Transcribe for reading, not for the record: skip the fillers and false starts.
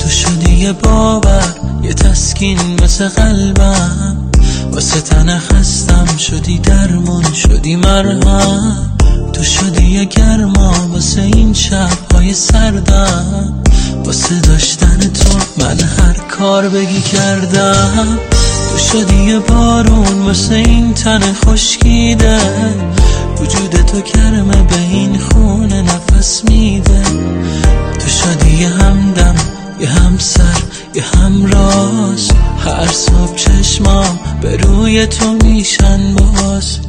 تو شدی یه باور، یه تسکین واسه قلبم، واسه تن خستم شدی درمون، شدی مرهم. تو شدی یه گرما واسه این شب‌های سردم، واسه داشتن تو من هر کار بگی کردم. تو شدی یه بارون واسه این تن خشکیده، وجود تو گرمه به این خونه نفس میده. تو شدی یه همدم، یه همسر، یه همراز، هر صبح چشمام به روی تو میشن باز.